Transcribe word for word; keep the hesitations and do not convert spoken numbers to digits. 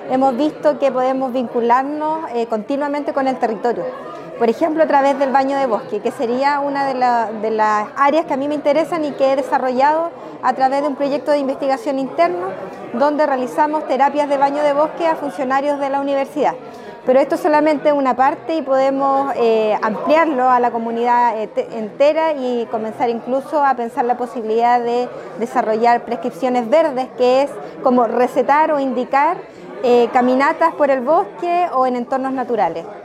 hemos visto que podemos vincularnos eh, continuamente con el territorio. Por ejemplo, a través del baño de bosque, que sería una de, la, de las áreas que a mí me interesan y que he desarrollado a través de un proyecto de investigación interno, donde realizamos terapias de baño de bosque a funcionarios de la universidad. Pero esto es solamente una parte y podemos eh, ampliarlo a la comunidad entera y comenzar incluso a pensar la posibilidad de desarrollar prescripciones verdes, que es como recetar o indicar eh, caminatas por el bosque o en entornos naturales.